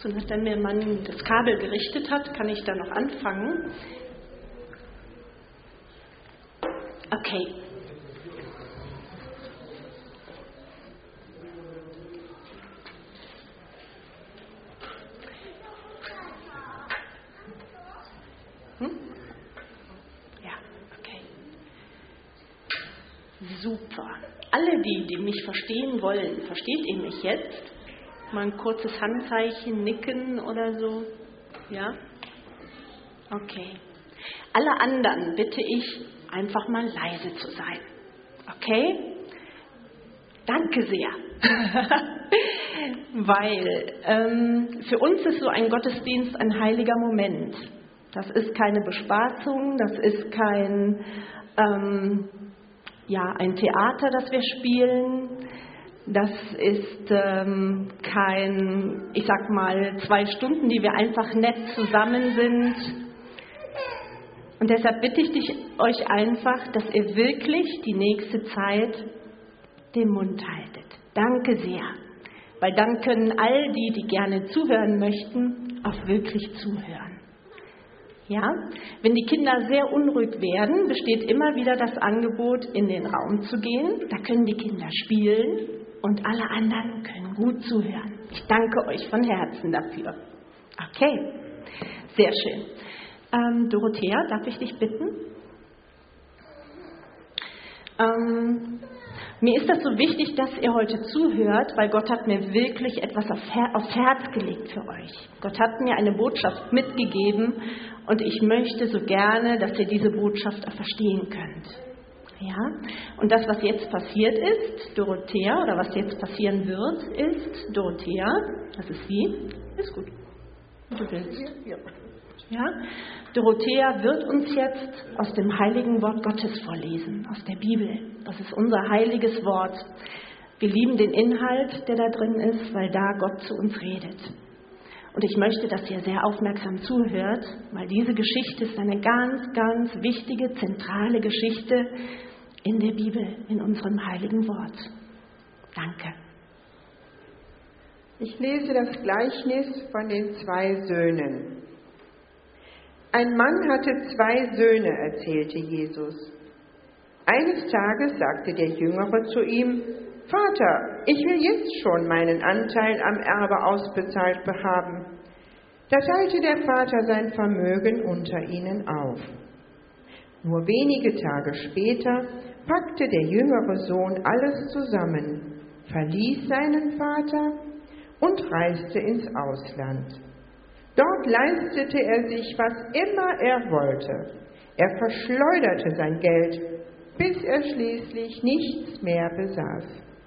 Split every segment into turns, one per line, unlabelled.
So, nachdem mir Mann das Kabel gerichtet hat, kann ich da noch anfangen. Okay. Ja, okay. Super. Alle die mich verstehen wollen, versteht ihr mich jetzt? Mal ein kurzes Handzeichen, Nicken oder so. Ja? Okay. Alle anderen bitte ich, einfach mal leise zu sein. Okay? Danke sehr. Weil für uns ist so ein Gottesdienst ein heiliger Moment. Das ist keine Bespaßung, das ist kein ein Theater, das wir spielen. Das ist kein, 2 Stunden, die wir einfach nett zusammen sind. Und deshalb bitte ich euch einfach, dass ihr wirklich die nächste Zeit den Mund haltet. Danke sehr. Weil dann können all die gerne zuhören möchten, auch wirklich zuhören. Ja? Wenn die Kinder sehr unruhig werden, besteht immer wieder das Angebot, in den Raum zu gehen. Da können die Kinder spielen und alle anderen können gut zuhören. Ich danke euch von Herzen dafür. Okay, sehr schön. Dorothea, darf ich dich bitten? Mir ist das so wichtig, dass ihr heute zuhört, weil Gott hat mir wirklich etwas aufs Herz gelegt für euch. Gott hat mir eine Botschaft mitgegeben und ich möchte so gerne, dass ihr diese Botschaft auch verstehen könnt. Ja? Und das, was jetzt passiert ist, Dorothea, oder was jetzt passieren wird, ist, Dorothea, das ist sie, ist gut, wie du willst. Ja? Dorothea wird uns jetzt aus dem heiligen Wort Gottes vorlesen, aus der Bibel. Das ist unser heiliges Wort. Wir lieben den Inhalt, der da drin ist, weil da Gott zu uns redet. Und ich möchte, dass ihr sehr aufmerksam zuhört, weil diese Geschichte ist eine ganz, ganz wichtige, zentrale Geschichte in der Bibel, in unserem heiligen Wort. Danke.
Ich lese das Gleichnis von den 2 Söhnen. Ein Mann hatte 2 Söhne, erzählte Jesus. Eines Tages sagte der Jüngere zu ihm: Vater, ich will jetzt schon meinen Anteil am Erbe ausbezahlt haben. Da teilte der Vater sein Vermögen unter ihnen auf. Nur wenige Tage später packte der jüngere Sohn alles zusammen, verließ seinen Vater und reiste ins Ausland. Dort leistete er sich, was immer er wollte. Er verschleuderte sein Geld, bis er schließlich nichts mehr besaß.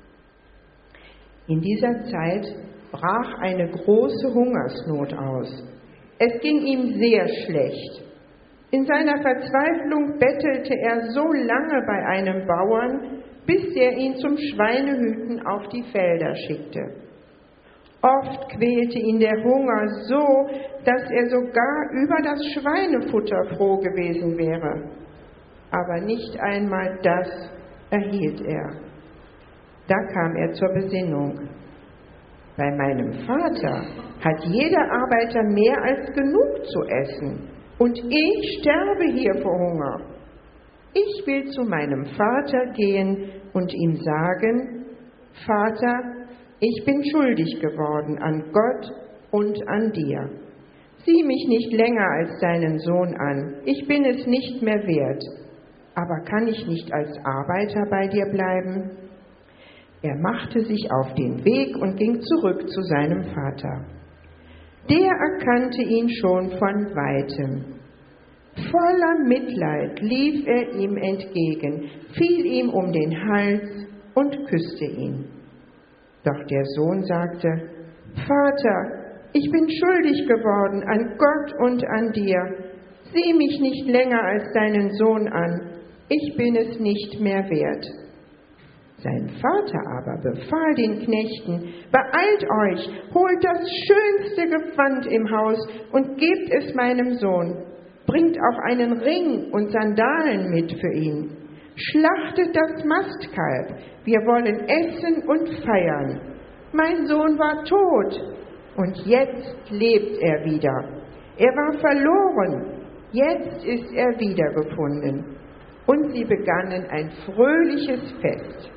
In dieser Zeit brach eine große Hungersnot aus. Es ging ihm sehr schlecht. In seiner Verzweiflung bettelte er so lange bei einem Bauern, bis der ihn zum Schweinehüten auf die Felder schickte. Oft quälte ihn der Hunger so, dass er sogar über das Schweinefutter froh gewesen wäre. Aber nicht einmal das erhielt er. Da kam er zur Besinnung. Bei meinem Vater hat jeder Arbeiter mehr als genug zu essen, und ich sterbe hier vor Hunger. Ich will zu meinem Vater gehen und ihm sagen: Vater, ich bin schuldig geworden an Gott und an dir. Sieh mich nicht länger als deinen Sohn an, ich bin es nicht mehr wert. Aber kann ich nicht als Arbeiter bei dir bleiben? Er machte sich auf den Weg und ging zurück zu seinem Vater. Der erkannte ihn schon von Weitem. Voller Mitleid lief er ihm entgegen, fiel ihm um den Hals und küsste ihn. Doch der Sohn sagte: Vater, ich bin schuldig geworden an Gott und an dir. Sieh mich nicht länger als deinen Sohn an, ich bin es nicht mehr wert. Sein Vater aber befahl den Knechten: Beeilt euch, holt das schönste Gewand im Haus und gebt es meinem Sohn. Bringt auch einen Ring und Sandalen mit für ihn. Schlachtet das Mastkalb, wir wollen essen und feiern. Mein Sohn war tot und jetzt lebt er wieder. Er war verloren, jetzt ist er wiedergefunden. Und sie begannen ein fröhliches Fest.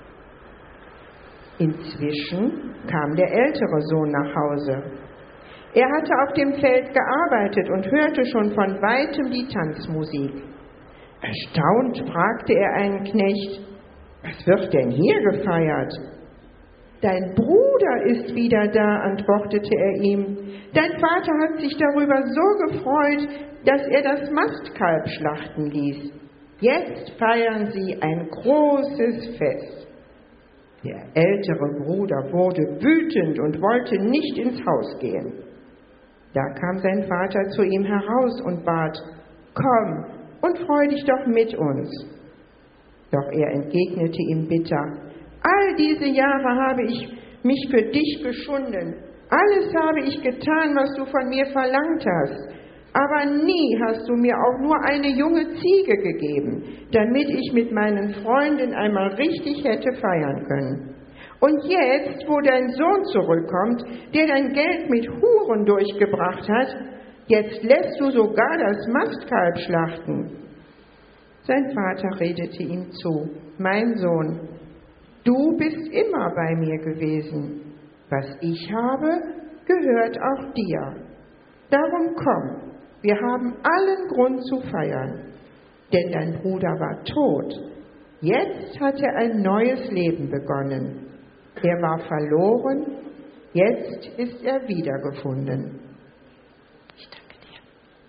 Inzwischen kam der ältere Sohn nach Hause. Er hatte auf dem Feld gearbeitet und hörte schon von weitem die Tanzmusik. Erstaunt fragte er einen Knecht: Was wird denn hier gefeiert? Dein Bruder ist wieder da, antwortete er ihm. Dein Vater hat sich darüber so gefreut, dass er das Mastkalb schlachten ließ. Jetzt feiern sie ein großes Fest. Der ältere Bruder wurde wütend und wollte nicht ins Haus gehen. Da kam sein Vater zu ihm heraus und bat: Komm und freu dich doch mit uns. Doch er entgegnete ihm bitter: All diese Jahre habe ich mich für dich geschunden. Alles habe ich getan, was du von mir verlangt hast. Aber nie hast du mir auch nur eine junge Ziege gegeben, damit ich mit meinen Freunden einmal richtig hätte feiern können. Und jetzt, wo dein Sohn zurückkommt, der dein Geld mit Huren durchgebracht hat, jetzt lässt du sogar das Mastkalb schlachten. Sein Vater redete ihm zu: Mein Sohn, du bist immer bei mir gewesen. Was ich habe, gehört auch dir. Darum komm, wir haben allen Grund zu feiern. Denn dein Bruder war tot. Jetzt hat er ein neues Leben begonnen. Er war verloren, jetzt ist er wiedergefunden.
Ich danke dir.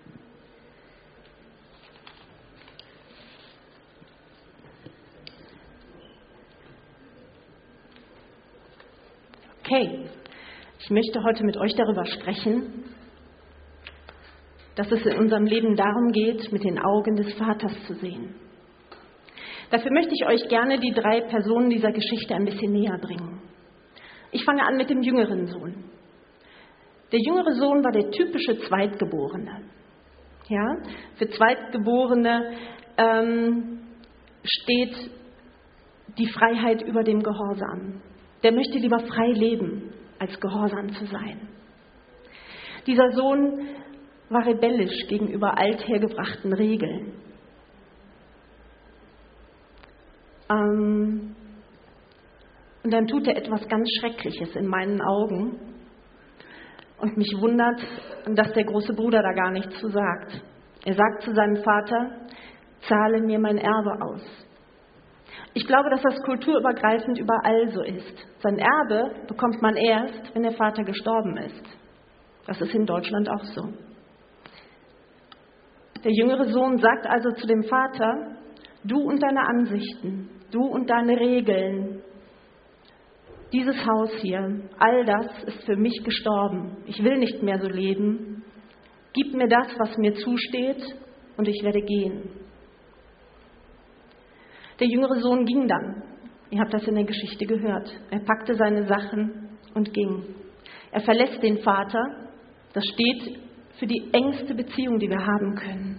Okay, ich möchte heute mit euch darüber sprechen, dass es in unserem Leben darum geht, mit den Augen des Vaters zu sehen. Dafür möchte ich euch gerne die 3 Personen dieser Geschichte ein bisschen näher bringen. Ich fange an mit dem jüngeren Sohn. Der jüngere Sohn war der typische Zweitgeborene. Ja? Für Zweitgeborene steht die Freiheit über dem Gehorsam. Der möchte lieber frei leben, als gehorsam zu sein. Dieser Sohn war rebellisch gegenüber althergebrachten Regeln. Und dann tut er etwas ganz Schreckliches in meinen Augen. Und mich wundert, dass der große Bruder da gar nichts zu sagt. Er sagt zu seinem Vater: Zahle mir mein Erbe aus. Ich glaube, dass das kulturübergreifend überall so ist. Sein Erbe bekommt man erst, wenn der Vater gestorben ist. Das ist in Deutschland auch so. Der jüngere Sohn sagt also zu dem Vater: Du und deine Ansichten, du und deine Regeln, dieses Haus hier, all das ist für mich gestorben. Ich will nicht mehr so leben. Gib mir das, was mir zusteht, und ich werde gehen. Der jüngere Sohn ging dann. Ihr habt das in der Geschichte gehört. Er packte seine Sachen und ging. Er verlässt den Vater. Das steht für die engste Beziehung, die wir haben können.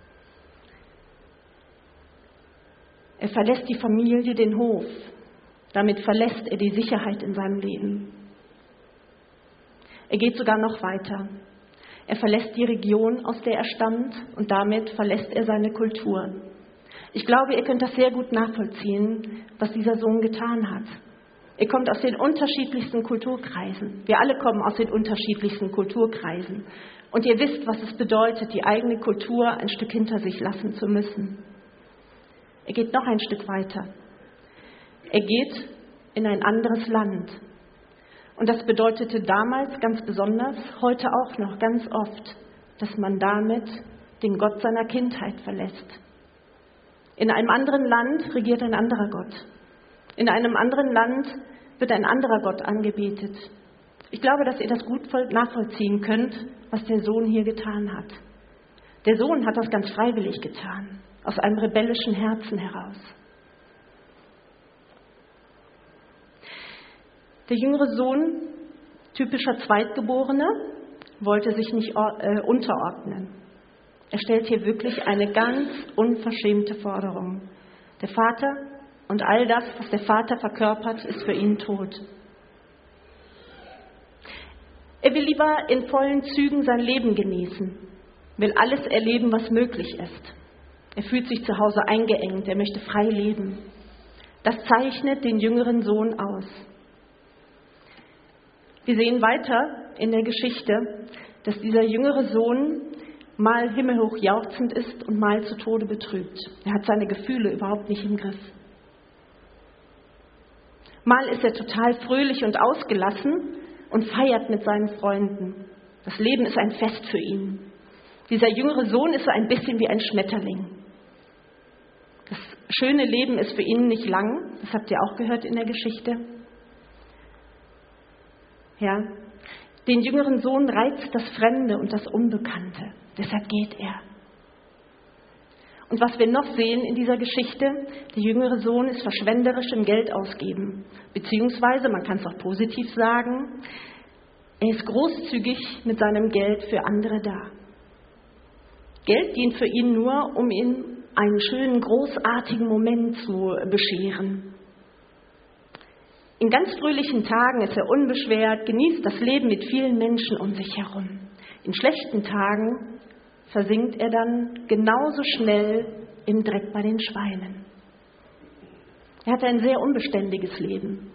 Er verlässt die Familie, den Hof. Damit verlässt er die Sicherheit in seinem Leben. Er geht sogar noch weiter. Er verlässt die Region, aus der er stammt, und damit verlässt er seine Kultur. Ich glaube, ihr könnt das sehr gut nachvollziehen, was dieser Sohn getan hat. Er kommt aus den unterschiedlichsten Kulturkreisen. Wir alle kommen aus den unterschiedlichsten Kulturkreisen. Und ihr wisst, was es bedeutet, die eigene Kultur ein Stück hinter sich lassen zu müssen. Er geht noch ein Stück weiter. Er geht in ein anderes Land. Und das bedeutete damals ganz besonders, heute auch noch ganz oft, dass man damit den Gott seiner Kindheit verlässt. In einem anderen Land regiert ein anderer Gott. In einem anderen Land wird ein anderer Gott angebetet. Ich glaube, dass ihr das gut nachvollziehen könnt, was der Sohn hier getan hat. Der Sohn hat das ganz freiwillig getan, aus einem rebellischen Herzen heraus. Der jüngere Sohn, typischer Zweitgeborener, wollte sich nicht unterordnen. Er stellt hier wirklich eine ganz unverschämte Forderung. Der Vater und all das, was der Vater verkörpert, ist für ihn tot. Er will lieber in vollen Zügen sein Leben genießen, will alles erleben, was möglich ist. Er fühlt sich zu Hause eingeengt, er möchte frei leben. Das zeichnet den jüngeren Sohn aus. Wir sehen weiter in der Geschichte, dass dieser jüngere Sohn mal himmelhoch jauchzend ist und mal zu Tode betrübt. Er hat seine Gefühle überhaupt nicht im Griff. Mal ist er total fröhlich und ausgelassen und feiert mit seinen Freunden. Das Leben ist ein Fest für ihn. Dieser jüngere Sohn ist so ein bisschen wie ein Schmetterling. Das schöne Leben ist für ihn nicht lang, das habt ihr auch gehört in der Geschichte. Ja, den jüngeren Sohn reizt das Fremde und das Unbekannte, deshalb geht er. Und was wir noch sehen in dieser Geschichte, der jüngere Sohn ist verschwenderisch im Geld ausgeben, beziehungsweise, man kann es auch positiv sagen, er ist großzügig mit seinem Geld für andere da. Geld dient für ihn nur, um ihm einen schönen, großartigen Moment zu bescheren. In ganz fröhlichen Tagen ist er unbeschwert, genießt das Leben mit vielen Menschen um sich herum. In schlechten Tagen versinkt er dann genauso schnell im Dreck bei den Schweinen. Er hatte ein sehr unbeständiges Leben.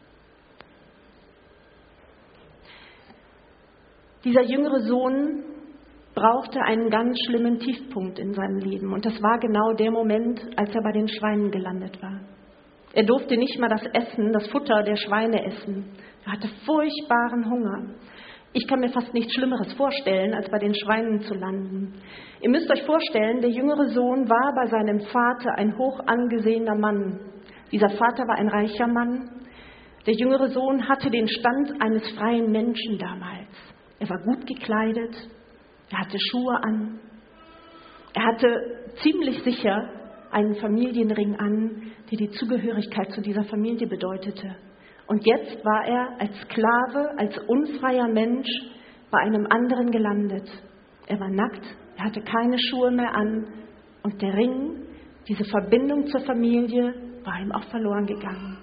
Dieser jüngere Sohn brauchte einen ganz schlimmen Tiefpunkt in seinem Leben. Und das war genau der Moment, als er bei den Schweinen gelandet war. Er durfte nicht mal das Essen, das Futter der Schweine essen. Er hatte furchtbaren Hunger. Ich kann mir fast nichts Schlimmeres vorstellen, als bei den Schweinen zu landen. Ihr müsst euch vorstellen, der jüngere Sohn war bei seinem Vater ein hoch angesehener Mann. Dieser Vater war ein reicher Mann. Der jüngere Sohn hatte den Stand eines freien Menschen damals. Er war gut gekleidet. Er hatte Schuhe an. Er hatte ziemlich sicher einen Familienring an, der die Zugehörigkeit zu dieser Familie bedeutete. Und jetzt war er als Sklave, als unfreier Mensch bei einem anderen gelandet. Er war nackt, er hatte keine Schuhe mehr an und der Ring, diese Verbindung zur Familie, war ihm auch verloren gegangen.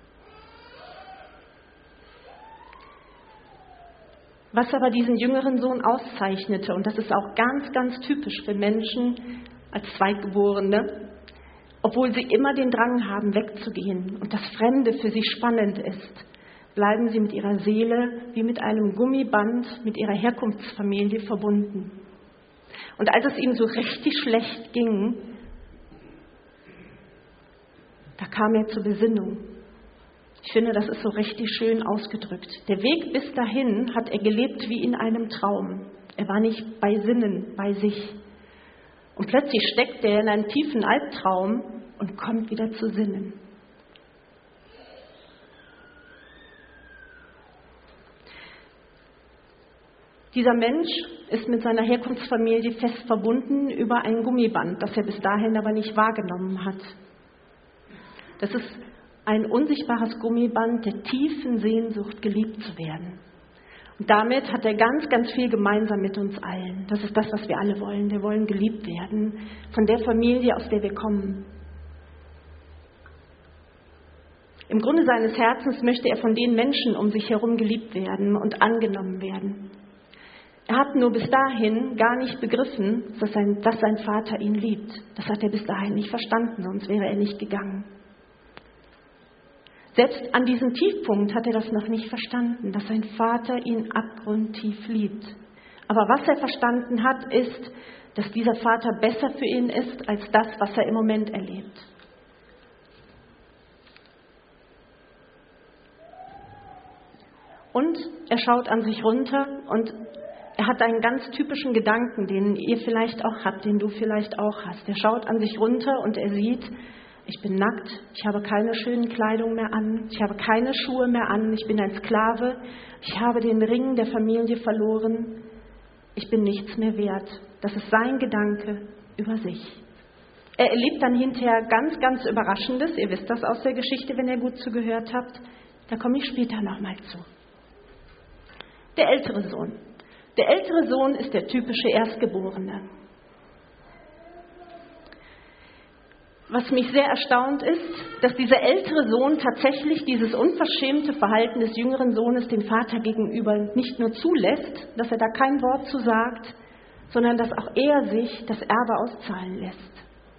Was aber diesen jüngeren Sohn auszeichnete, und das ist auch ganz, ganz typisch für Menschen als Zweitgeborene, obwohl sie immer den Drang haben, wegzugehen und das Fremde für sie spannend ist, bleiben sie mit ihrer Seele wie mit einem Gummiband mit ihrer Herkunftsfamilie verbunden. Und als es ihm so richtig schlecht ging, da kam er zur Besinnung. Ich finde, das ist so richtig schön ausgedrückt. Der Weg bis dahin hat er gelebt wie in einem Traum. Er war nicht bei Sinnen, bei sich. Und plötzlich steckt er in einem tiefen Albtraum und kommt wieder zu Sinnen. Dieser Mensch ist mit seiner Herkunftsfamilie fest verbunden über ein Gummiband, das er bis dahin aber nicht wahrgenommen hat. Das ist ein unsichtbares Gummiband der tiefen Sehnsucht, geliebt zu werden. Und damit hat er ganz, ganz viel gemeinsam mit uns allen. Das ist das, was wir alle wollen. Wir wollen geliebt werden von der Familie, aus der wir kommen. Im Grunde seines Herzens möchte er von den Menschen um sich herum geliebt werden und angenommen werden. Er hat nur bis dahin gar nicht begriffen, dass sein Vater ihn liebt. Das hat er bis dahin nicht verstanden, sonst wäre er nicht gegangen. Selbst an diesem Tiefpunkt hat er das noch nicht verstanden, dass sein Vater ihn abgrundtief liebt. Aber was er verstanden hat, ist, dass dieser Vater besser für ihn ist, als das, was er im Moment erlebt. Und er schaut an sich runter und er hat einen ganz typischen Gedanken, den ihr vielleicht auch habt, den du vielleicht auch hast. Er schaut an sich runter und er sieht, ich bin nackt, ich habe keine schönen Kleidung mehr an, ich habe keine Schuhe mehr an, ich bin ein Sklave, ich habe den Ring der Familie verloren, ich bin nichts mehr wert. Das ist sein Gedanke über sich. Er erlebt dann hinterher ganz, ganz Überraschendes, ihr wisst das aus der Geschichte, wenn ihr gut zugehört habt, da komme ich später nochmal zu. Der ältere Sohn. Der ältere Sohn ist der typische Erstgeborene. Was mich sehr erstaunt ist, dass dieser ältere Sohn tatsächlich dieses unverschämte Verhalten des jüngeren Sohnes dem Vater gegenüber nicht nur zulässt, dass er da kein Wort zu sagt, sondern dass auch er sich das Erbe auszahlen lässt.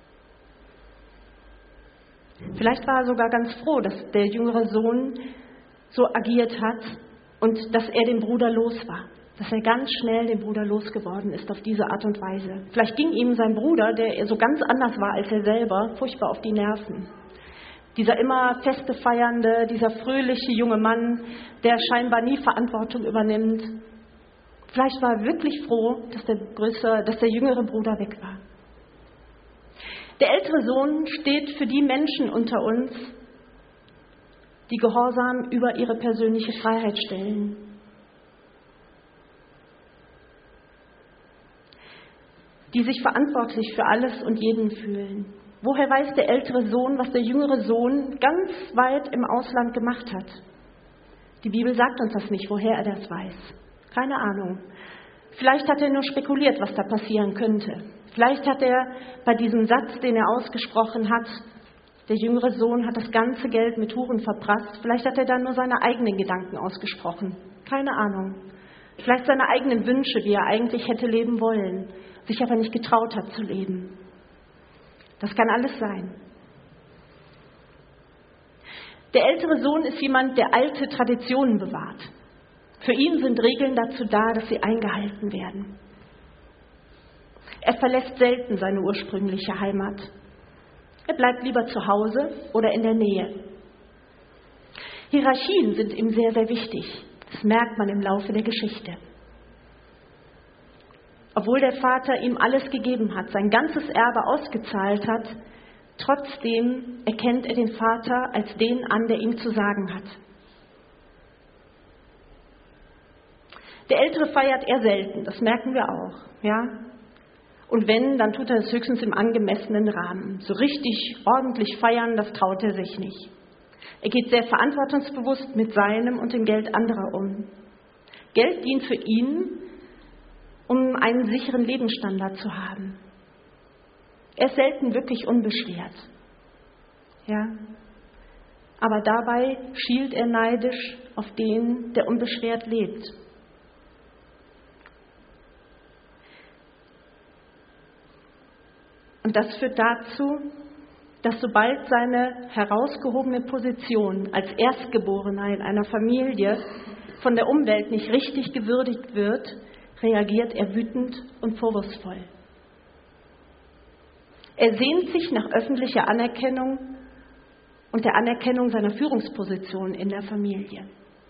Vielleicht war er sogar ganz froh, dass der jüngere Sohn so agiert hat und dass er den Bruder los war. Dass er ganz schnell den Bruder losgeworden ist auf diese Art und Weise. Vielleicht ging ihm sein Bruder, der so ganz anders war als er selber, furchtbar auf die Nerven. Dieser immer Feste feiernde, dieser fröhliche junge Mann, der scheinbar nie Verantwortung übernimmt. Vielleicht war er wirklich froh, dass der jüngere Bruder weg war. Der ältere Sohn steht für die Menschen unter uns, die Gehorsam über ihre persönliche Freiheit stellen. Die sich verantwortlich für alles und jeden fühlen. Woher weiß der ältere Sohn, was der jüngere Sohn ganz weit im Ausland gemacht hat? Die Bibel sagt uns das nicht, woher er das weiß. Keine Ahnung. Vielleicht hat er nur spekuliert, was da passieren könnte. Vielleicht hat er bei diesem Satz, den er ausgesprochen hat, der jüngere Sohn hat das ganze Geld mit Huren verprasst. Vielleicht hat er dann nur seine eigenen Gedanken ausgesprochen. Keine Ahnung. Vielleicht seine eigenen Wünsche, wie er eigentlich hätte leben wollen, sich aber nicht getraut hat zu leben. Das kann alles sein. Der ältere Sohn ist jemand, der alte Traditionen bewahrt. Für ihn sind Regeln dazu da, dass sie eingehalten werden. Er verlässt selten seine ursprüngliche Heimat. Er bleibt lieber zu Hause oder in der Nähe. Hierarchien sind ihm sehr, sehr wichtig. Das merkt man im Laufe der Geschichte. Obwohl der Vater ihm alles gegeben hat, sein ganzes Erbe ausgezahlt hat, trotzdem erkennt er den Vater als den an, der ihm zu sagen hat. Der Ältere feiert eher selten, das merken wir auch, ja. Und wenn, dann tut er es höchstens im angemessenen Rahmen. So richtig ordentlich feiern, das traut er sich nicht. Er geht sehr verantwortungsbewusst mit seinem und dem Geld anderer um. Geld dient für ihn, um einen sicheren Lebensstandard zu haben. Er ist selten wirklich unbeschwert. Ja? Aber dabei schielt er neidisch auf den, der unbeschwert lebt. Und das führt dazu, dass sobald seine herausgehobene Position als Erstgeborener in einer Familie von der Umwelt nicht richtig gewürdigt wird, reagiert er wütend und vorwurfsvoll. Er sehnt sich nach öffentlicher Anerkennung und der Anerkennung seiner Führungsposition in der Familie.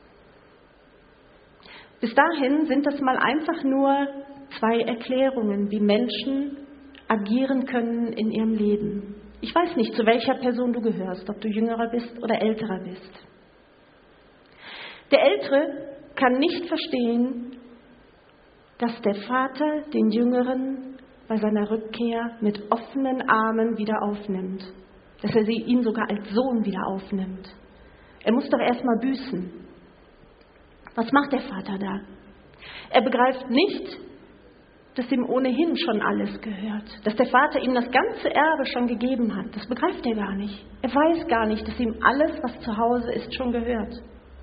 Bis dahin sind das mal einfach nur 2 Erklärungen, wie Menschen agieren können in ihrem Leben. Ich weiß nicht, zu welcher Person du gehörst, ob du jüngerer bist oder älterer bist. Der Ältere kann nicht verstehen, dass der Vater den Jüngeren bei seiner Rückkehr mit offenen Armen wieder aufnimmt. Dass er ihn sogar als Sohn wieder aufnimmt. Er muss doch erstmal büßen. Was macht der Vater da? Er begreift nicht, dass ihm ohnehin schon alles gehört. Dass der Vater ihm das ganze Erbe schon gegeben hat. Das begreift er gar nicht. Er weiß gar nicht, dass ihm alles, was zu Hause ist, schon gehört.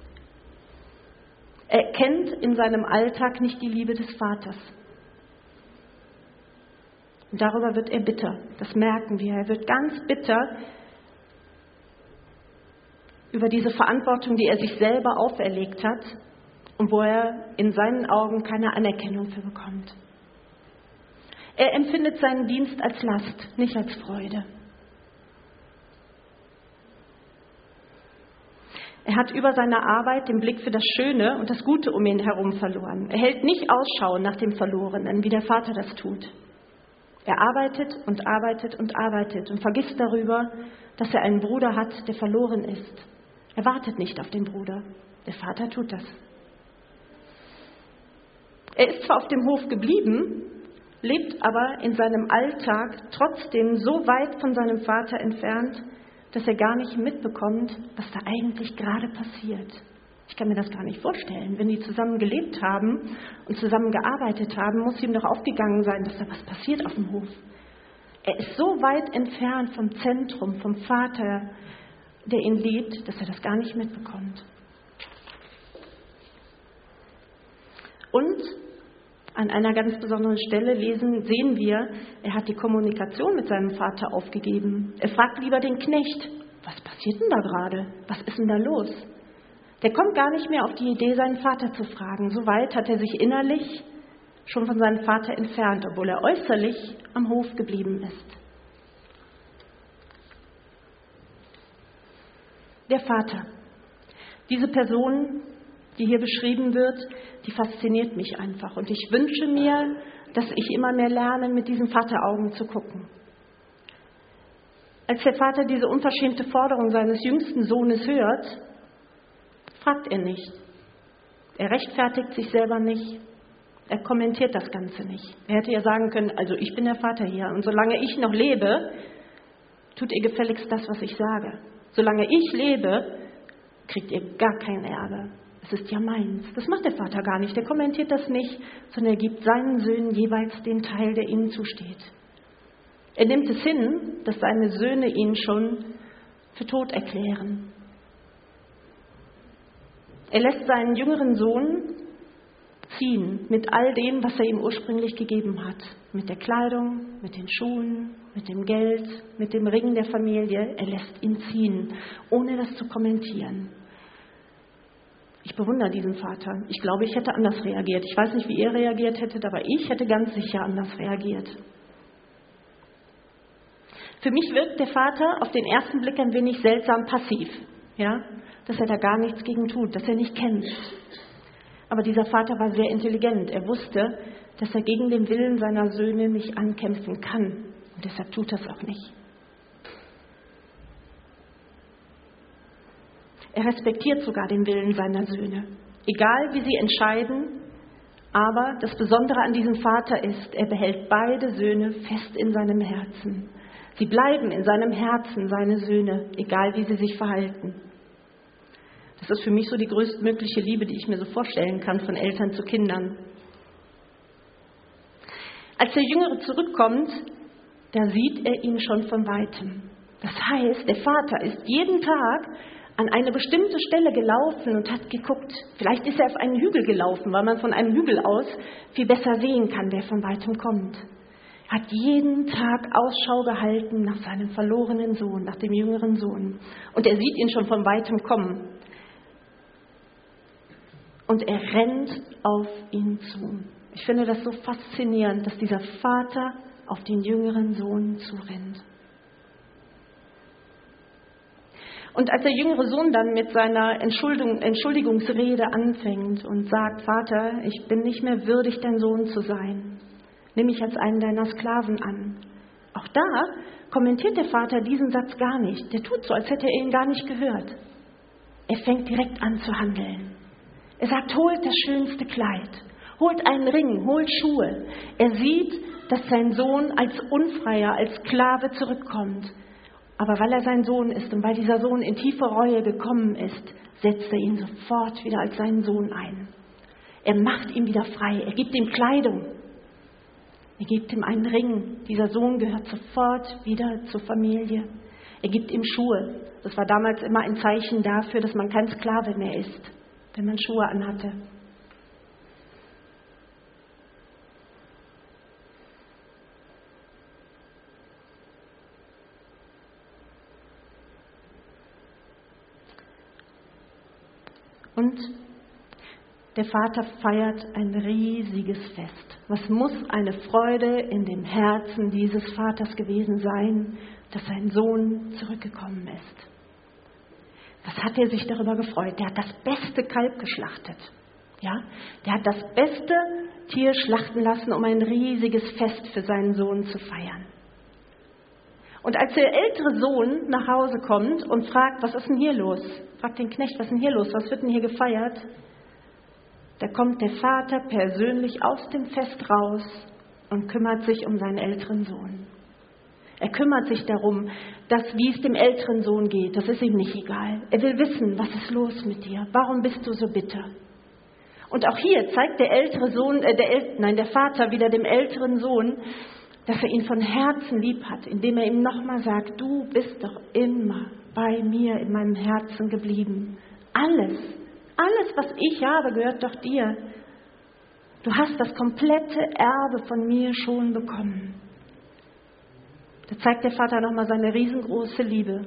Er kennt in seinem Alltag nicht die Liebe des Vaters. Und darüber wird er bitter. Das merken wir. Er wird ganz bitter über diese Verantwortung, die er sich selber auferlegt hat und wo er in seinen Augen keine Anerkennung für bekommt. Er empfindet seinen Dienst als Last, nicht als Freude. Er hat über seine Arbeit den Blick für das Schöne und das Gute um ihn herum verloren. Er hält nicht Ausschau nach dem Verlorenen, wie der Vater das tut. Er arbeitet und arbeitet und arbeitet und vergisst darüber, dass er einen Bruder hat, der verloren ist. Er wartet nicht auf den Bruder. Der Vater tut das. Er ist zwar auf dem Hof geblieben, lebt aber in seinem Alltag trotzdem so weit von seinem Vater entfernt, dass er gar nicht mitbekommt, was da eigentlich gerade passiert. Ich kann mir das gar nicht vorstellen. Wenn die zusammen gelebt haben und zusammen gearbeitet haben, muss ihm doch aufgegangen sein, dass da was passiert auf dem Hof. Er ist so weit entfernt vom Zentrum, vom Vater, der ihn liebt, dass er das gar nicht mitbekommt. Und an einer ganz besonderen Stelle sehen wir, er hat die Kommunikation mit seinem Vater aufgegeben. Er fragt lieber den Knecht, was passiert denn da gerade? Was ist denn da los? Der kommt gar nicht mehr auf die Idee, seinen Vater zu fragen. So weit hat er sich innerlich schon von seinem Vater entfernt, obwohl er äußerlich am Hof geblieben ist. Der Vater. Diese Person, die hier beschrieben wird, die fasziniert mich einfach. Und ich wünsche mir, dass ich immer mehr lerne, mit diesen Vateraugen zu gucken. Als der Vater diese unverschämte Forderung seines jüngsten Sohnes hört, fragt er nicht. Er rechtfertigt sich selber nicht. Er kommentiert das Ganze nicht. Er hätte ja sagen können, also ich bin der Vater hier und solange ich noch lebe, tut ihr gefälligst das, was ich sage. Solange ich lebe, kriegt ihr gar kein Erbe. Es ist ja meins. Das macht der Vater gar nicht. Der kommentiert das nicht, sondern er gibt seinen Söhnen jeweils den Teil, der ihnen zusteht. Er nimmt es hin, dass seine Söhne ihn schon für tot erklären. Er lässt seinen jüngeren Sohn ziehen mit all dem, was er ihm ursprünglich gegeben hat. Mit der Kleidung, mit den Schuhen, mit dem Geld, mit dem Ring der Familie. Er lässt ihn ziehen, ohne das zu kommentieren. Ich bewundere diesen Vater. Ich glaube, ich hätte anders reagiert. Ich weiß nicht, wie ihr reagiert hättet, aber ich hätte ganz sicher anders reagiert. Für mich wirkt der Vater auf den ersten Blick ein wenig seltsam passiv, ja? Dass er da gar nichts gegen tut, dass er nicht kämpft. Aber dieser Vater war sehr intelligent. Er wusste, dass er gegen den Willen seiner Söhne nicht ankämpfen kann. Und deshalb tut er es auch nicht. Er respektiert sogar den Willen seiner Söhne. Egal, wie sie entscheiden. Aber das Besondere an diesem Vater ist, er behält beide Söhne fest in seinem Herzen. Sie bleiben in seinem Herzen, seine Söhne, egal wie sie sich verhalten. Das ist für mich so die größtmögliche Liebe, die ich mir so vorstellen kann, von Eltern zu Kindern. Als der Jüngere zurückkommt, da sieht er ihn schon von Weitem. Das heißt, der Vater ist jeden Tag an eine bestimmte Stelle gelaufen und hat geguckt. Vielleicht ist er auf einen Hügel gelaufen, weil man von einem Hügel aus viel besser sehen kann, wer von Weitem kommt. Er hat jeden Tag Ausschau gehalten nach seinem verlorenen Sohn, nach dem jüngeren Sohn. Und er sieht ihn schon von Weitem kommen. Und er rennt auf ihn zu. Ich finde das so faszinierend, dass dieser Vater auf den jüngeren Sohn zurennt. Und als der jüngere Sohn dann mit seiner Entschuldigungsrede anfängt und sagt, Vater, ich bin nicht mehr würdig, dein Sohn zu sein, nimm mich als einen deiner Sklaven an. Auch da kommentiert der Vater diesen Satz gar nicht. Der tut so, als hätte er ihn gar nicht gehört. Er fängt direkt an zu handeln. Er sagt, holt das schönste Kleid, holt einen Ring, holt Schuhe. Er sieht, dass sein Sohn als Unfreier, als Sklave zurückkommt. Aber weil er sein Sohn ist und weil dieser Sohn in tiefe Reue gekommen ist, setzt er ihn sofort wieder als seinen Sohn ein. Er macht ihn wieder frei, er gibt ihm Kleidung, er gibt ihm einen Ring. Dieser Sohn gehört sofort wieder zur Familie. Er gibt ihm Schuhe. Das war damals immer ein Zeichen dafür, dass man kein Sklave mehr ist, wenn man Schuhe anhatte. Und der Vater feiert ein riesiges Fest. Was muss eine Freude in dem Herzen dieses Vaters gewesen sein, dass sein Sohn zurückgekommen ist. Was hat er sich darüber gefreut? Der hat das beste Kalb geschlachtet. Ja? Der hat das beste Tier schlachten lassen, um ein riesiges Fest für seinen Sohn zu feiern. Und als der ältere Sohn nach Hause kommt und fragt, was ist denn hier los? Fragt den Knecht, was ist denn hier los? Was wird denn hier gefeiert? Da kommt der Vater persönlich aus dem Fest raus und kümmert sich um seinen älteren Sohn. Er kümmert sich darum, wie es dem älteren Sohn geht. Das ist ihm nicht egal. Er will wissen, was ist los mit dir? Warum bist du so bitter? Und auch hier zeigt der Vater wieder dem älteren Sohn, dass er ihn von Herzen lieb hat, indem er ihm nochmal sagt, du bist doch immer bei mir in meinem Herzen geblieben. Alles, was ich habe, gehört doch dir. Du hast das komplette Erbe von mir schon bekommen. Da zeigt der Vater nochmal seine riesengroße Liebe.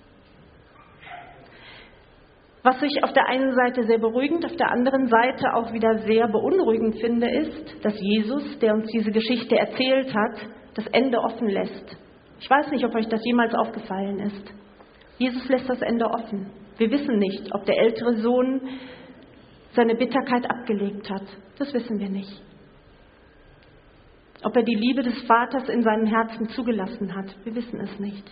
Was ich auf der einen Seite sehr beruhigend, auf der anderen Seite auch wieder sehr beunruhigend finde, ist, dass Jesus, der uns diese Geschichte erzählt hat, das Ende offen lässt. Ich weiß nicht, ob euch das jemals aufgefallen ist. Jesus lässt das Ende offen. Wir wissen nicht, ob der ältere Sohn seine Bitterkeit abgelegt hat. Das wissen wir nicht. Ob er die Liebe des Vaters in seinem Herzen zugelassen hat. Wir wissen es nicht.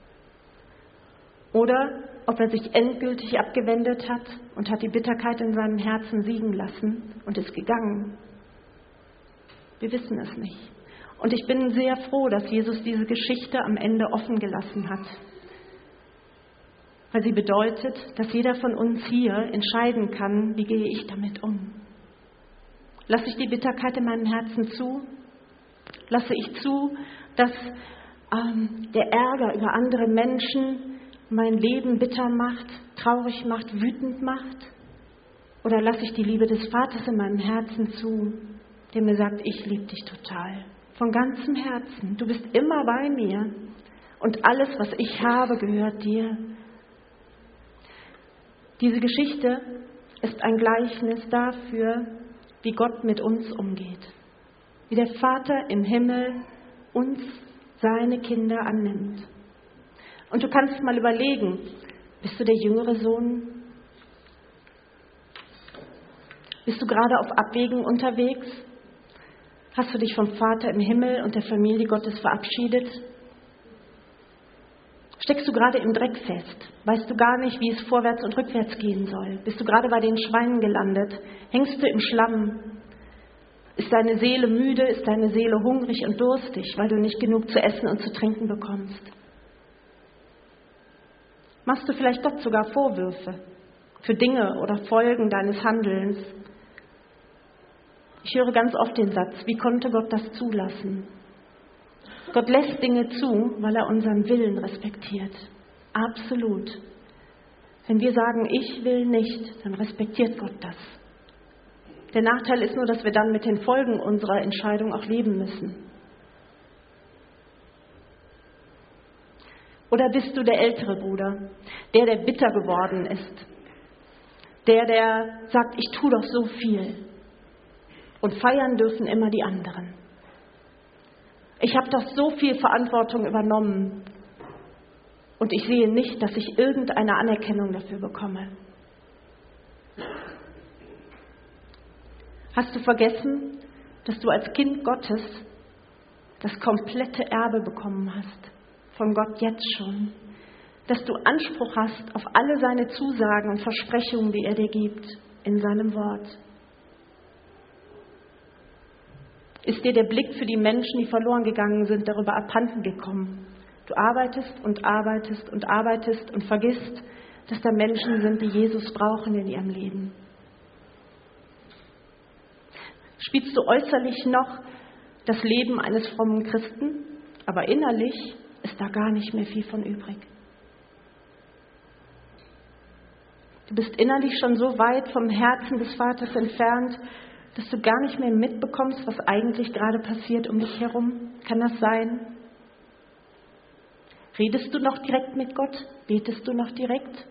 Oder ob er sich endgültig abgewendet hat und hat die Bitterkeit in seinem Herzen siegen lassen und ist gegangen. Wir wissen es nicht. Und ich bin sehr froh, dass Jesus diese Geschichte am Ende offen gelassen hat. Weil sie bedeutet, dass jeder von uns hier entscheiden kann, wie gehe ich damit um. Lasse ich die Bitterkeit in meinem Herzen zu? Lasse ich zu, dass der Ärger über andere Menschen mein Leben bitter macht, traurig macht, wütend macht? Oder lasse ich die Liebe des Vaters in meinem Herzen zu, der mir sagt, ich liebe dich total, von ganzem Herzen. Du bist immer bei mir und alles, was ich habe, gehört dir. Diese Geschichte ist ein Gleichnis dafür, wie Gott mit uns umgeht. Wie der Vater im Himmel uns, seine Kinder, annimmt. Und du kannst mal überlegen, bist du der jüngere Sohn? Bist du gerade auf Abwägen unterwegs? Hast du dich vom Vater im Himmel und der Familie Gottes verabschiedet? Steckst du gerade im Dreck fest? Weißt du gar nicht, wie es vorwärts und rückwärts gehen soll? Bist du gerade bei den Schweinen gelandet? Hängst du im Schlamm? Ist deine Seele müde? Ist deine Seele hungrig und durstig, weil du nicht genug zu essen und zu trinken bekommst? Machst du vielleicht Gott sogar Vorwürfe für Dinge oder Folgen deines Handelns? Ich höre ganz oft den Satz, wie konnte Gott das zulassen? Gott lässt Dinge zu, weil er unseren Willen respektiert. Absolut. Wenn wir sagen, ich will nicht, dann respektiert Gott das. Der Nachteil ist nur, dass wir dann mit den Folgen unserer Entscheidung auch leben müssen. Oder bist du der ältere Bruder, der bitter geworden ist, der sagt, ich tue doch so viel und feiern dürfen immer die anderen. Ich habe doch so viel Verantwortung übernommen und ich sehe nicht, dass ich irgendeine Anerkennung dafür bekomme. Hast du vergessen, dass du als Kind Gottes das komplette Erbe bekommen hast? Von Gott jetzt schon. Dass du Anspruch hast auf alle seine Zusagen und Versprechungen, die er dir gibt in seinem Wort. Ist dir der Blick für die Menschen, die verloren gegangen sind, darüber abhanden gekommen? Du arbeitest und arbeitest und arbeitest und vergisst, dass da Menschen sind, die Jesus brauchen in ihrem Leben. Spielst du äußerlich noch das Leben eines frommen Christen, aber innerlich ist da gar nicht mehr viel von übrig. Du bist innerlich schon so weit vom Herzen des Vaters entfernt, dass du gar nicht mehr mitbekommst, was eigentlich gerade passiert um dich herum. Kann das sein? Redest du noch direkt mit Gott? Betest du noch direkt?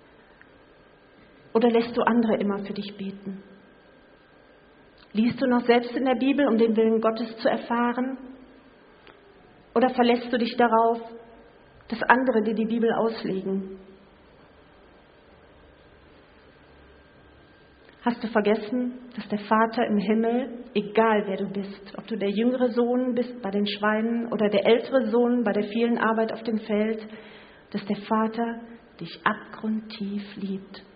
Oder lässt du andere immer für dich beten? Liest du noch selbst in der Bibel, um den Willen Gottes zu erfahren? Oder verlässt du dich darauf, dass andere dir die Bibel auslegen? Hast du vergessen, dass der Vater im Himmel, egal wer du bist, ob du der jüngere Sohn bist bei den Schweinen oder der ältere Sohn bei der vielen Arbeit auf dem Feld, dass der Vater dich abgrundtief liebt?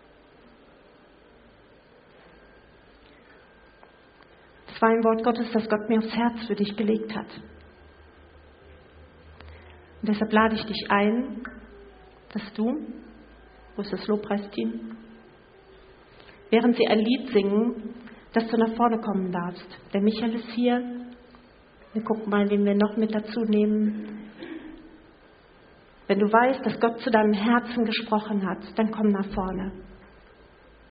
Das war ein Wort Gottes, das Gott mir aufs Herz für dich gelegt hat. Und deshalb lade ich dich ein, dass du, wo ist das Lobpreisteam, während sie ein Lied singen, dass du nach vorne kommen darfst. Der Michael ist hier Wir gucken mal, wen wir noch mit dazu nehmen. Wenn du weißt, dass Gott zu deinem Herzen gesprochen hat, dann komm nach vorne.